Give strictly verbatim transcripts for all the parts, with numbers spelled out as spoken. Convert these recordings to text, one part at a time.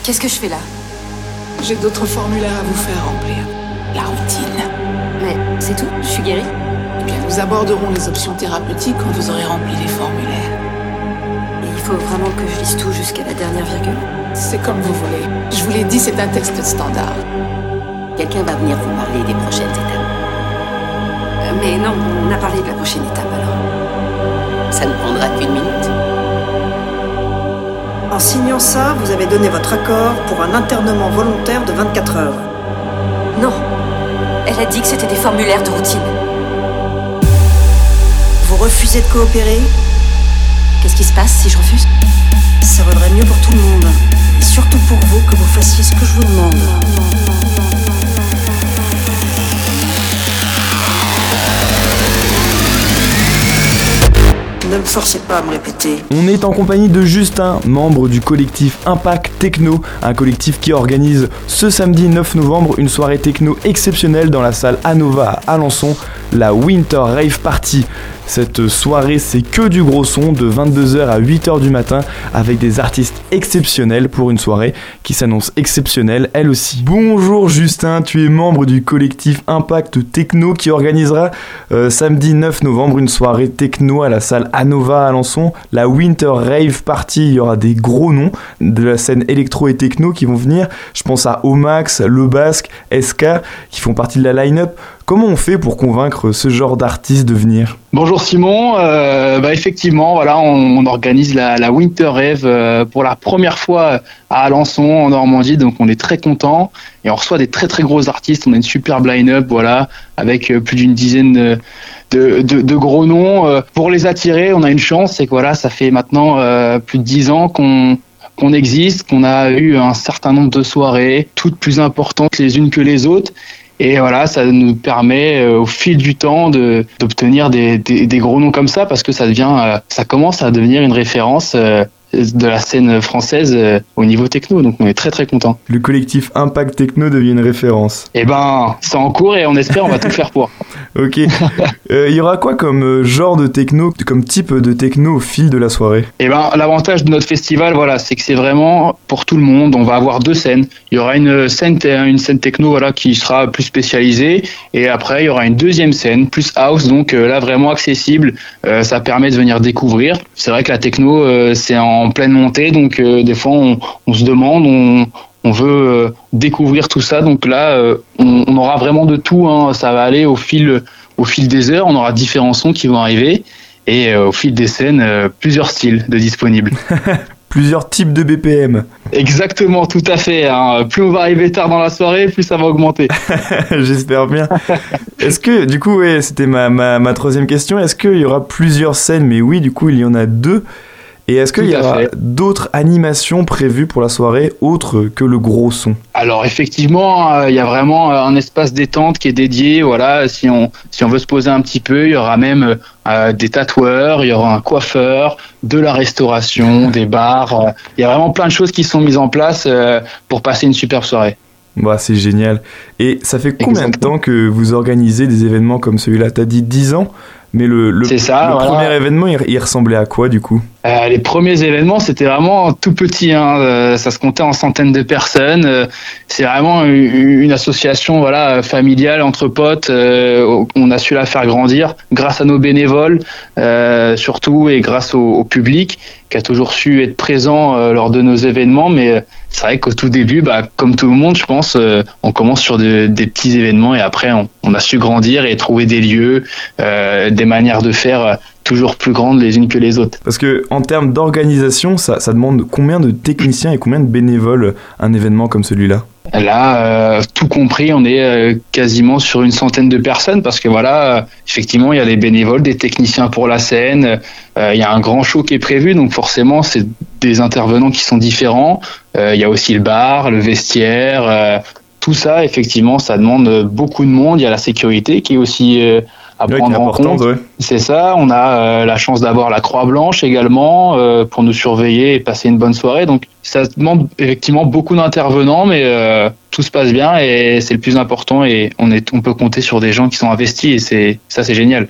Qu'est-ce que je fais là? J'ai d'autres formulaires à vous faire remplir. La routine. Mais c'est tout? Je suis guérie? Eh bien, nous aborderons les options thérapeutiques quand vous aurez rempli les formulaires. Et il faut vraiment que je lise tout jusqu'à la dernière virgule? C'est comme vous voulez. Je vous l'ai dit, c'est un texte standard. Quelqu'un va venir vous parler des prochaines étapes. Euh, mais non, on a parlé de la prochaine étape alors. Ça ne prendra qu'une minute. En signant ça, vous avez donné votre accord pour un internement volontaire de vingt-quatre heures. Non. Elle a dit que c'était des formulaires de routine. Vous refusez de coopérer? Qu'est-ce qui se passe si je refuse? Ça vaudrait mieux pour tout le monde. Et surtout pour vous que vous fassiez ce que je vous demande. Ne me forcez pas à me répéter. On est en compagnie de Justin, membre du collectif Impact Techno, un collectif qui organise ce samedi neuf novembre une soirée techno exceptionnelle dans la salle Anova à Alençon, la Winter Rave Party. Cette soirée, c'est que du gros son de vingt-deux heures à huit heures du matin avec des artistes exceptionnels pour une soirée qui s'annonce exceptionnelle elle aussi. Bonjour Justin, tu es membre du collectif Impact Techno qui organisera euh, samedi neuf novembre une soirée techno à la salle Anova à Alençon, la Winter Rave Party. Il y aura des gros noms de la scène électro et techno qui vont venir. Je pense à Omax, Le Basque, S K qui font partie de la line-up. Comment on fait pour convaincre ce genre d'artistes de venir ? Bonjour Simon, euh, bah effectivement, voilà, on, on organise la, la Winter Rave euh, pour la première fois à Alençon en Normandie, donc on est très contents et on reçoit des très très gros artistes. On a une superbe line-up, voilà, avec euh, plus d'une dizaine de, de, de, de gros noms. Euh, pour les attirer, on a une chance, c'est que voilà, ça fait maintenant euh, plus de dix ans qu'on qu'on existe, qu'on a eu un certain nombre de soirées, toutes plus importantes les unes que les autres. Et voilà, ça nous permet euh, au fil du temps de d'obtenir des, des des gros noms comme ça parce que ça devient, euh, ça commence à devenir une référence euh, de la scène française euh, au niveau techno. Donc on est très très content. Le collectif Impact Techno devient une référence. Eh ben, c'est en cours et on espère on va tout faire pour. Ok. Il euh, y aura quoi comme euh, genre de techno, comme type de techno au fil de la soirée ? Eh ben, l'avantage de notre festival, voilà, c'est que c'est vraiment pour tout le monde. On va avoir deux scènes. Il y aura une scène, une scène techno, voilà, qui sera plus spécialisée, et après il y aura une deuxième scène plus house, donc euh, là vraiment accessible. Euh, ça permet de venir découvrir. C'est vrai que la techno, euh, c'est en pleine montée, donc euh, des fois on, on se demande, on On veut euh, découvrir tout ça, donc là, euh, on, on aura vraiment de tout. Hein. Ça va aller au fil, au fil des heures. On aura différents sons qui vont arriver, et euh, au fil des scènes, euh, plusieurs styles de disponibles. Plusieurs types de B P M. Exactement, tout à fait. Hein. Plus on va arriver tard dans la soirée, plus ça va augmenter. J'espère bien. Est-ce que, du coup, ouais, c'était ma, ma, ma troisième question. Est-ce qu'il y aura plusieurs scènes ? Mais oui, du coup, il y en a deux. Et est-ce qu'il y aura d'autres animations prévues pour la soirée autres que le gros son ? Alors effectivement, euh, il y a vraiment un espace détente qui est dédié. Voilà, si on si on veut se poser un petit peu, il y aura même euh, des tatoueurs, il y aura un coiffeur, de la restauration, des bars. Euh, il y a vraiment plein de choses qui sont mises en place euh, pour passer une superbe soirée. Bah, c'est génial. Et ça fait combien Exactement. de temps que vous organisez des événements comme celui-là ? T'as dit dix ans ? Mais le, le, c'est ça, le voilà. premier événement, il, il ressemblait à quoi du coup ? euh, Les premiers événements, c'était vraiment tout petit. Hein. Euh, ça se comptait en centaines de personnes. Euh, c'est vraiment une, une association, voilà, familiale entre potes. Euh, on a su la faire grandir grâce à nos bénévoles, euh, surtout, et grâce au, au public qui a toujours su être présent euh, lors de nos événements. Mais c'est vrai qu'au tout début, bah, comme tout le monde, je pense, euh, on commence sur de, des petits événements et après, on, on a su grandir et trouver des lieux, euh, des manières de faire toujours plus grandes les unes que les autres. Parce que en termes d'organisation, ça, ça demande combien de techniciens et combien de bénévoles un événement comme celui-là ? Là, euh, tout compris, on est euh, quasiment sur une centaine de personnes parce que voilà, euh, effectivement, il y a des bénévoles, des techniciens pour la scène, euh, il y a un grand show qui est prévu, donc forcément, c'est des intervenants qui sont différents. Euh, il y a aussi le bar, le vestiaire, euh, tout ça, effectivement, ça demande beaucoup de monde. Il y a la sécurité qui est aussi euh, à ouais, prendre en compte. Ouais. C'est ça, on a euh, la chance d'avoir la Croix-Blanche également euh, pour nous surveiller et passer une bonne soirée. Donc ça demande effectivement beaucoup d'intervenants, mais euh, tout se passe bien et c'est le plus important et on, est, on peut compter sur des gens qui sont investis et c'est, ça c'est génial.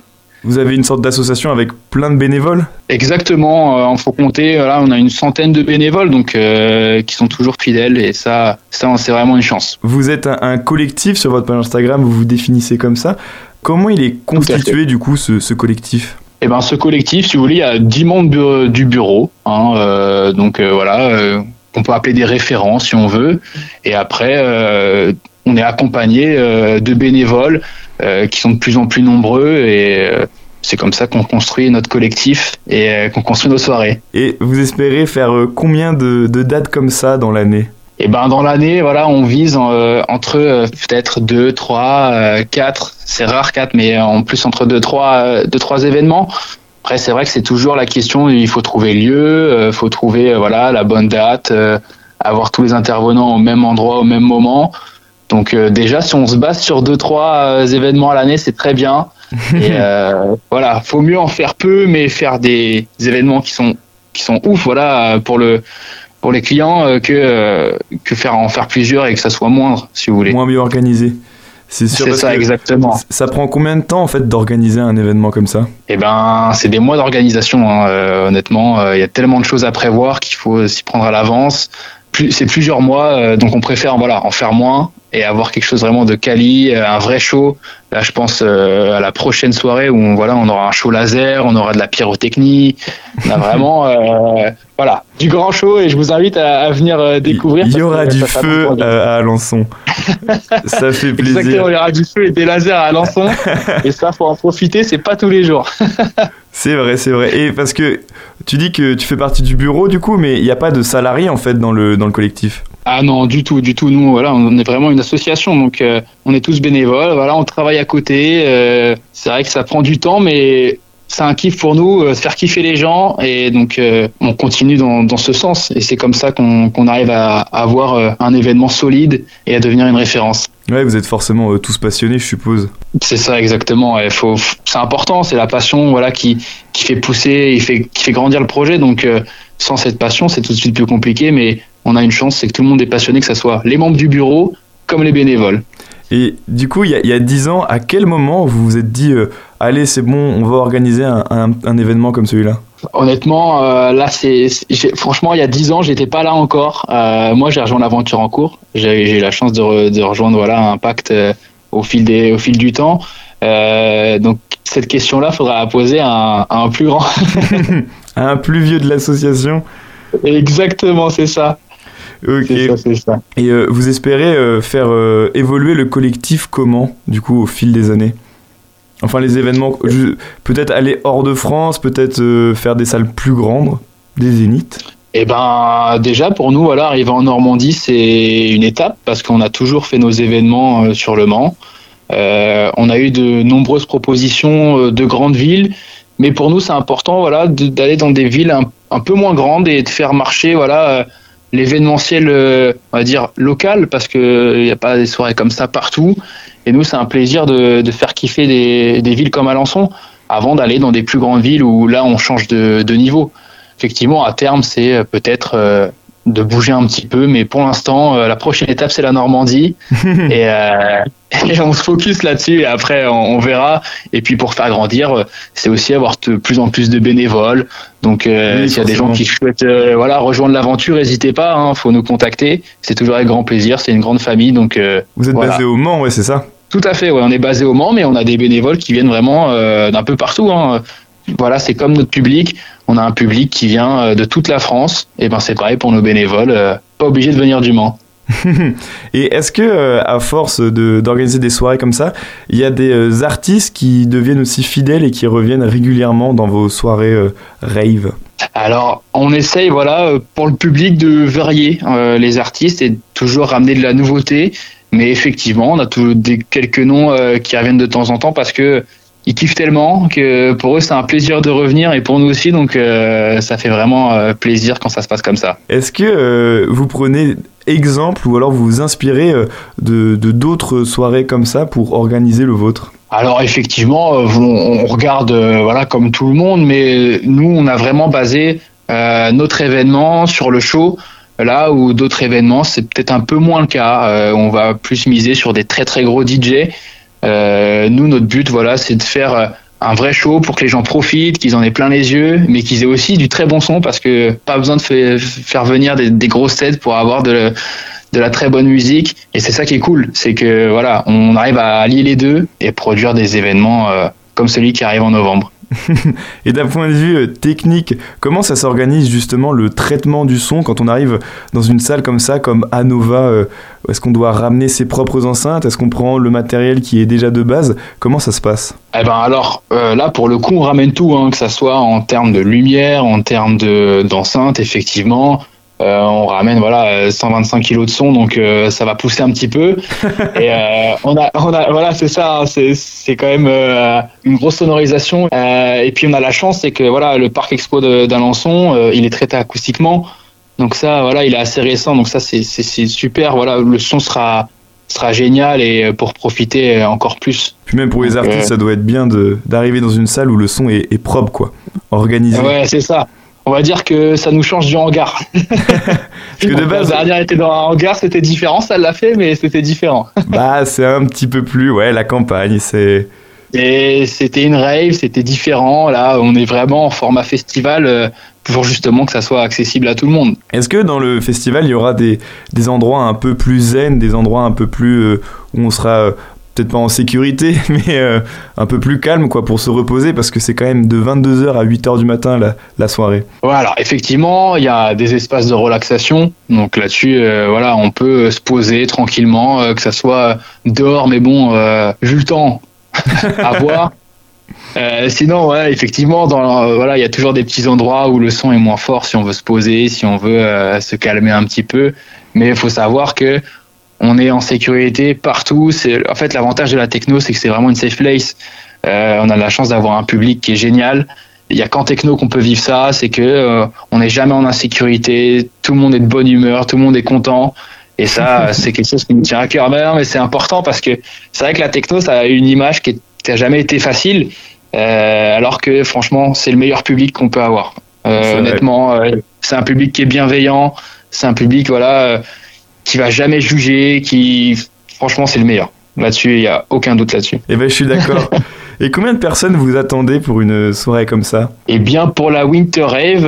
Vous avez une sorte d'association avec plein de bénévoles ? Exactement, il faut compter, là on a une centaine de bénévoles donc euh, qui sont toujours fidèles et ça, ça c'est vraiment une chance. Vous êtes un, un collectif sur votre page Instagram, vous vous définissez comme ça. Comment il est constitué du coup ce, ce collectif ? Eh ben, ce collectif, si vous voulez, il y a dix membres du bureau, hein, euh, donc euh, voilà, euh, on peut appeler des référents si on veut, et après euh, on est accompagné euh, de bénévoles euh, qui sont de plus en plus nombreux et euh, c'est comme ça qu'on construit notre collectif et euh, qu'on construit nos soirées. Et vous espérez faire euh, combien de, de dates comme ça dans l'année ? Et ben dans l'année, voilà, on vise euh, entre euh, peut-être deux, trois, euh, quatre. C'est rare quatre, mais en plus entre deux, trois, euh, deux, trois événements. Après, c'est vrai que c'est toujours la question. Il faut trouver le lieu, il euh, faut trouver euh, voilà la bonne date, euh, avoir tous les intervenants au même endroit, au même moment. Donc euh, déjà, si on se base sur deux, trois euh, événements à l'année, c'est très bien. Et euh, voilà, faut mieux en faire peu, mais faire des, des événements qui sont qui sont ouf, voilà, pour le pour les clients euh, que, euh, que faire en faire plusieurs et que ça soit moindre, si vous voulez. Moins bien organisé. C'est sûr. C'est ça, exactement. Ça prend combien de temps, en fait, d'organiser un événement comme ça ? Eh ben, c'est des mois d'organisation, hein. Euh, honnêtement. Il euh, y a tellement de choses à prévoir qu'il faut s'y prendre à l'avance. Plus, c'est plusieurs mois, euh, donc on préfère voilà, en faire moins et avoir quelque chose vraiment de quali, un vrai show. Là, je pense euh, à la prochaine soirée où on, voilà, on aura un show laser, on aura de la pyrotechnie. On a vraiment euh, voilà, du grand show et je vous invite à, à venir euh, découvrir. Il y aura du feu à, à Alençon. Ça fait plaisir. Exactement, il y aura du feu et des lasers à Alençon. Et ça, faut en profiter, c'est pas tous les jours. C'est vrai, c'est vrai. Et parce que tu dis que tu fais partie du bureau du coup, mais il n'y a pas de salariés en fait dans le, dans le collectif. Ah non, du tout, du tout. Nous, voilà, on est vraiment une association, donc euh, on est tous bénévoles. Voilà, on travaille à côté. Euh, c'est vrai que ça prend du temps, mais c'est un kiff pour nous, euh, faire kiffer les gens, et donc euh, on continue dans, dans ce sens. Et c'est comme ça qu'on, qu'on arrive à, à avoir euh, un événement solide et à devenir une référence. Ouais, vous êtes forcément euh, tous passionnés, je suppose. C'est ça, exactement. Il faut, c'est important, c'est la passion, voilà, qui qui fait pousser, il fait, qui fait grandir le projet. Donc euh, sans cette passion, c'est tout de suite plus compliqué, mais on a une chance, c'est que tout le monde est passionné, que ce soit les membres du bureau comme les bénévoles. Et du coup, il y a, il y a dix ans, à quel moment vous vous êtes dit euh, « Allez, c'est bon, on va organiser un, un, un événement comme celui-là » ? Honnêtement, euh, là, c'est, c'est franchement, il y a dix ans, j'étais pas là encore. Euh, moi, j'ai rejoint l'aventure en cours. J'ai, j'ai eu la chance de, re, de rejoindre voilà, Impact euh, au, fil des, au fil du temps. Euh, donc, cette question-là, il faudra la poser à un, à un plus grand. À un plus vieux de l'association. Exactement, c'est ça. Ok. C'est ça, c'est ça. Et euh, vous espérez euh, faire euh, évoluer le collectif comment, du coup, au fil des années ? Enfin, les événements, je, peut-être aller hors de France, peut-être euh, faire des salles plus grandes, des zéniths. Eh ben, déjà, pour nous, voilà, arriver en Normandie, c'est une étape parce qu'on a toujours fait nos événements euh, sur le Mans. Euh, on a eu de nombreuses propositions euh, de grandes villes, mais pour nous, c'est important, voilà, de, d'aller dans des villes un, un peu moins grandes et de faire marcher, voilà. Euh, l'événementiel, euh, on va dire, local, parce qu'il n'y a pas des soirées comme ça partout. Et nous, c'est un plaisir de, de faire kiffer des, des villes comme Alençon avant d'aller dans des plus grandes villes où là, on change de, de niveau. Effectivement, à terme, c'est peut-être euh, de bouger un petit peu, mais pour l'instant, euh, la prochaine étape, c'est la Normandie. et, euh, et on se focus là-dessus et après, on, on verra. Et puis, pour faire grandir, c'est aussi avoir de plus en plus de bénévoles. Donc, euh, oui, s'il y a des gens qui souhaitent euh, voilà, rejoindre l'aventure, n'hésitez pas, hein, faut nous contacter. C'est toujours avec grand plaisir, c'est une grande famille. Donc, euh, vous êtes voilà. Basé au Mans, ouais, c'est ça ? Tout à fait, ouais, on est basé au Mans, mais on a des bénévoles qui viennent vraiment euh, d'un peu partout. Hein. Voilà, c'est comme notre public. On a un public qui vient de toute la France. Et ben, c'est pareil pour nos bénévoles. Euh, pas obligé de venir du Mans. Et est-ce que, euh, à force de, d'organiser des soirées comme ça, il y a des euh, artistes qui deviennent aussi fidèles et qui reviennent régulièrement dans vos soirées euh, rave ? Alors, on essaye, voilà, pour le public de varier euh, les artistes et de toujours ramener de la nouveauté. Mais effectivement, on a toujours des, quelques noms euh, qui reviennent de temps en temps parce que ils kiffent tellement que pour eux, c'est un plaisir de revenir et pour nous aussi. Donc, euh, ça fait vraiment euh, plaisir quand ça se passe comme ça. Est-ce que euh, vous prenez exemple ou alors vous vous inspirez euh, de, de d'autres soirées comme ça pour organiser le vôtre ? Alors effectivement, on, on regarde euh, voilà comme tout le monde, mais nous, on a vraiment basé euh, notre événement sur le show. Là où d'autres événements, c'est peut-être un peu moins le cas. Euh, on va plus miser sur des très très gros D J. Euh, nous, notre but, voilà, c'est de faire un vrai show pour que les gens profitent, qu'ils en aient plein les yeux, mais qu'ils aient aussi du très bon son parce que pas besoin de f- faire venir des, des grosses têtes pour avoir de, de la très bonne musique. Et c'est ça qui est cool, c'est que voilà, on arrive à allier les deux et produire des événements euh, comme celui qui arrive en novembre. Et d'un point de vue euh, technique, comment ça s'organise justement le traitement du son quand on arrive dans une salle comme ça, comme Anova euh, Est-ce qu'on doit ramener ses propres enceintes? Est-ce qu'on prend le matériel qui est déjà de base? Comment ça se passe? Eh ben alors euh, là pour le coup on ramène tout, hein, que ça soit en termes de lumière, en termes de d'enceinte effectivement. Euh, on ramène voilà cent vingt-cinq kilos de son, donc euh, ça va pousser un petit peu. Et euh, on a, on a, voilà, c'est ça, hein, c'est, c'est quand même euh, une grosse sonorisation. Euh, et puis on a la chance, c'est que voilà, le parc expo de, d'Alençon, euh, il est traité acoustiquement, donc ça, voilà, il est assez récent, donc ça c'est, c'est, c'est super. Voilà, le son sera sera génial et pour profiter encore plus. Puis même pour les donc, artistes, euh... ça doit être bien de d'arriver dans une salle où le son est, est propre, quoi, organisé. Ouais, c'est ça. On va dire que ça nous change du hangar. Parce que de base, la dernière était dans un hangar, c'était différent, ça l'a fait, mais c'était différent. Bah, c'est un petit peu plus, ouais, la campagne, c'est. Et c'était une rave, c'était différent. Là, on est vraiment en format festival euh, pour justement que ça soit accessible à tout le monde. Est-ce que dans le festival, il y aura des, des endroits un peu plus zen, des endroits un peu plus euh, où on sera euh, peut-être pas en sécurité, mais euh, un peu plus calme, quoi, pour se reposer, parce que c'est quand même de vingt-deux heures à huit heures du matin la, la soirée. Voilà, effectivement, il y a des espaces de relaxation. Donc là-dessus, euh, voilà, on peut se poser tranquillement, euh, que ça soit dehors, mais bon, euh, vu le temps à voir. Euh, sinon, ouais, effectivement, dans, euh, voilà, il y a toujours des petits endroits où le son est moins fort si on veut se poser, si on veut euh, se calmer un petit peu. Mais il faut savoir que on est en sécurité partout. C'est, en fait, l'avantage de la techno, c'est que c'est vraiment une safe place. Euh, on a la chance d'avoir un public qui est génial. Il y a qu'en techno qu'on peut vivre ça, c'est que euh, on n'est jamais en insécurité. Tout le monde est de bonne humeur, tout le monde est content. Et ça, c'est quelque chose qui me tient à cœur. Mais, non, mais c'est important parce que c'est vrai que la techno, ça a une image qui n'a jamais été facile. Euh, alors que franchement, c'est le meilleur public qu'on peut avoir. Euh, honnêtement, euh, c'est un public qui est bienveillant. C'est un public, voilà. Euh, qui va jamais juger, qui franchement c'est le meilleur. Là-dessus, il y a aucun doute là-dessus. Eh ben je suis d'accord. Et combien de personnes vous attendez pour une soirée comme ça? Eh bien pour la Winter Rave,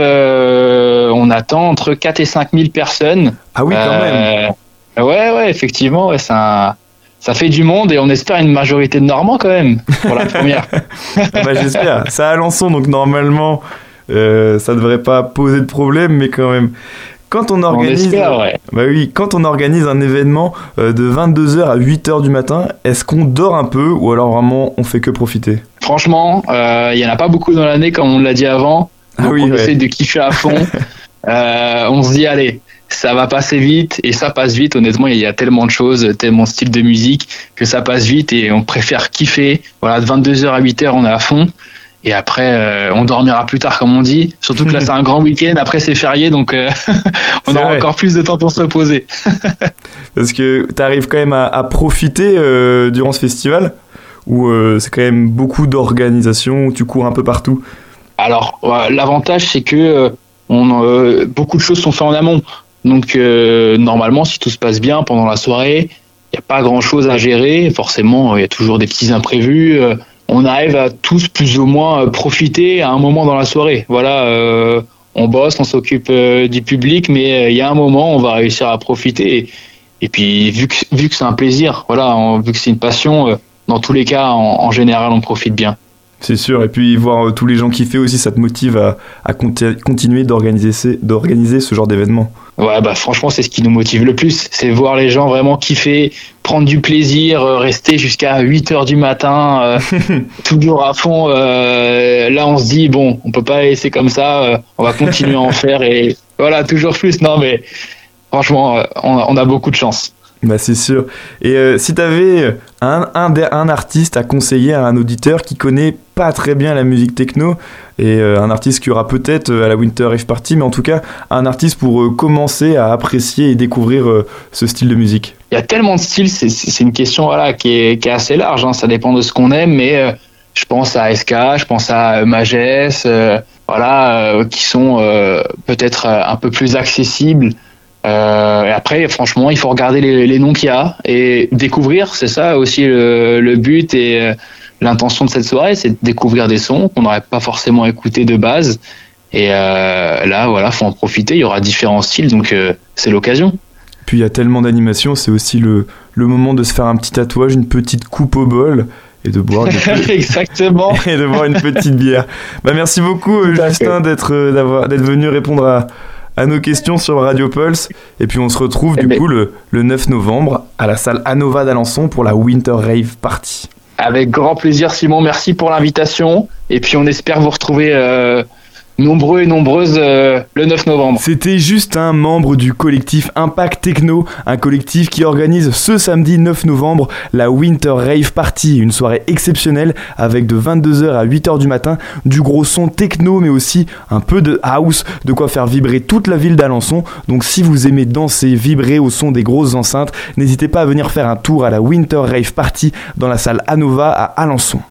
euh, on attend entre quatre et cinq mille personnes. Ah oui, quand euh, même. Ouais, ouais, effectivement, ouais, c'est un, ça fait du monde et on espère une majorité de Normands quand même pour la première. Bah j'espère. C'est à Alençon, donc normalement euh, ça devrait pas poser de problème, mais quand même. Quand on organise, on espère, ouais. Bah oui, quand on organise un événement euh, de vingt-deux heures à huit heures du matin, est-ce qu'on dort un peu ou alors vraiment on fait que profiter? Franchement, il euh, y en a pas beaucoup dans l'année comme on l'a dit avant. Donc ah oui, on ouais. essaie de kiffer à fond. euh, on se dit allez, ça va passer vite et ça passe vite. Honnêtement, il y a tellement de choses, tellement de styles de musique que ça passe vite et on préfère kiffer. Voilà, de vingt-deux heures à huit heures, on est à fond. Et après, euh, on dormira plus tard, comme on dit. Surtout que là, c'est un grand week-end. Après, c'est férié, donc euh, on aura encore plus de temps pour se reposer. Parce que tu arrives quand même à, à profiter euh, durant ce festival, ou euh, c'est quand même beaucoup d'organisation, où tu cours un peu partout? Alors, euh, l'avantage, c'est que euh, on, euh, beaucoup de choses sont faites en amont. Donc, euh, normalement, si tout se passe bien pendant la soirée, il n'y a pas grand-chose à gérer. Forcément, il y a toujours des petits imprévus. Euh, on arrive à tous plus ou moins profiter à un moment dans la soirée. Voilà, euh, on bosse, on s'occupe euh, du public, mais il y a un moment, on va réussir à profiter. Et, et puis, vu que, vu que c'est un plaisir, voilà, on, vu que c'est une passion, euh, dans tous les cas, en, en général, on profite bien. C'est sûr, et puis voir euh, tous les gens kiffer aussi, ça te motive à, à conti- continuer d'organiser, d'organiser ce genre d'événement. Ouais, bah franchement, c'est ce qui nous motive le plus, c'est voir les gens vraiment kiffer, prendre du plaisir, euh, rester jusqu'à huit heures du matin, euh, toujours à fond. Euh, là, on se dit, bon, on peut pas laisser comme ça, euh, on va continuer à en faire, et voilà, toujours plus. Non, mais franchement, euh, on, on a beaucoup de chance. Bah c'est sûr. Et euh, si t'avais un, un, un artiste à conseiller à un auditeur qui connaît pas très bien la musique techno, et euh, un artiste qui aura peut-être euh, à la Winter Rave Party, mais en tout cas un artiste pour euh, commencer à apprécier et découvrir euh, ce style de musique. Il y a tellement de styles, c'est, c'est une question voilà, qui, est, qui est assez large, hein. Ça dépend de ce qu'on aime, mais euh, je pense à S K, je pense à Magès, euh, voilà, euh, qui sont euh, peut-être un peu plus accessibles. Euh, et après, franchement, il faut regarder les, les noms qu'il y a et découvrir, c'est ça aussi le, le but. Et euh, l'intention de cette soirée, c'est de découvrir des sons qu'on n'aurait pas forcément écoutés de base. Et euh, là, voilà, faut en profiter. Il y aura différents styles, donc euh, c'est l'occasion. Puis il y a tellement d'animations, c'est aussi le, le moment de se faire un petit tatouage, une petite coupe au bol et de boire, de... Exactement. et de boire une petite bière. Bah, merci beaucoup, euh, Justin, d'être, euh, d'avoir, d'être venu répondre à, à nos questions sur Radio Pulse. Et puis on se retrouve eh du ben... coup le, le neuf novembre à la salle Anova d'Alençon pour la Winter Rave Party. Avec grand plaisir, Simon. Merci pour l'invitation. Et puis on espère vous retrouver euh, nombreux et nombreuses euh, le neuf novembre. C'était Justin, membre du collectif Impact Techno, un collectif qui organise ce samedi neuf novembre la Winter Rave Party, une soirée exceptionnelle avec de vingt-deux heures à huit heures du matin du gros son techno mais aussi un peu de house, de quoi faire vibrer toute la ville d'Alençon. Donc si vous aimez danser, vibrer au son des grosses enceintes, n'hésitez pas à venir faire un tour à la Winter Rave Party dans la salle Anova à Alençon.